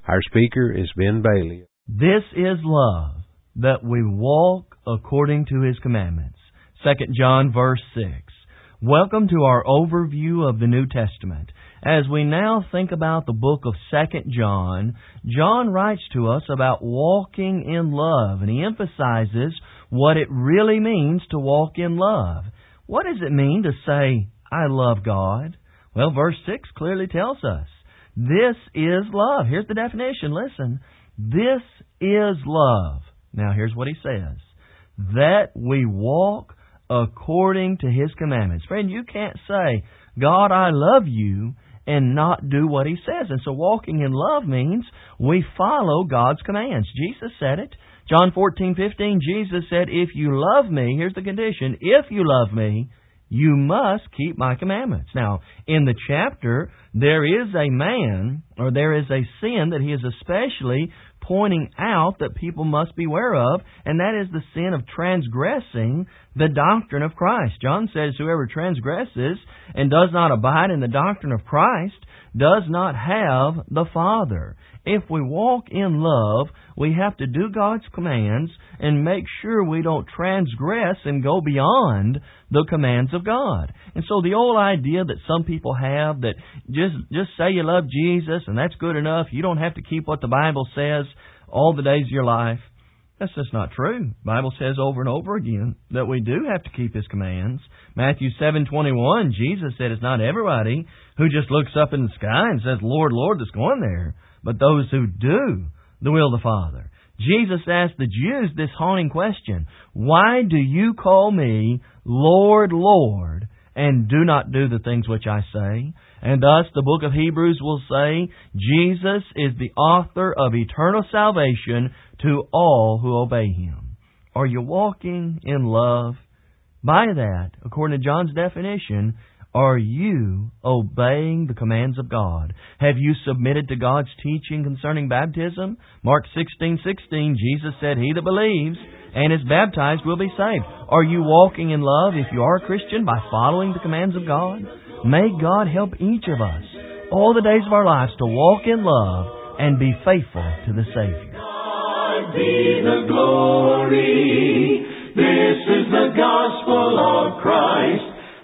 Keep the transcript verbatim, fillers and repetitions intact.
Our speaker is Ben Bailey. This is love, that we walk according to His commandments. Second John verse six. Welcome to our overview of the New Testament. As we now think about the book of Second John, John writes to us about walking in love, and he emphasizes what it really means to walk in love. What does it mean to say, I love God? Well, verse six clearly tells us, this is love. Here's the definition. Listen. This is love. Now, here's what he says. That we walk according to His commandments. Friend, you can't say, God, I love you, and not do what He says. And so walking in love means we follow God's commands. Jesus said it. John fourteen fifteen, Jesus said, if you love me, here's the condition, if you love me, you must keep my commandments. Now, in the chapter, there is a man, or there is a sin that he is especially pointing out that people must beware of, and that is the sin of transgressing the doctrine of Christ. John says, whoever transgresses and does not abide in the doctrine of Christ does not have the Father. If we walk in love, we have to do God's commands and make sure we don't transgress and go beyond the commands of God. And so the old idea that some people have that just, just say you love Jesus and that's good enough, you don't have to keep what the Bible says all the days of your life, that's just not true. The Bible says over and over again that we do have to keep His commands. Matthew seven twenty-one, Jesus said it's not everybody who just looks up in the sky and says, Lord, Lord, that's going there, but those who do the will of the Father. Jesus asked the Jews this haunting question, why do you call me Lord, Lord, and do not do the things which I say? And thus the book of Hebrews will say, Jesus is the author of eternal salvation to all who obey Him. Are you walking in love? By that, according to John's definition, are you obeying the commands of God? Have you submitted to God's teaching concerning baptism? Mark sixteen sixteen, Jesus said, he that believes and is baptized will be saved. Are you walking in love, if you are a Christian, by following the commands of God? May God help each of us all the days of our lives to walk in love and be faithful to the Savior. God be the glory. This is the gospel of Christ.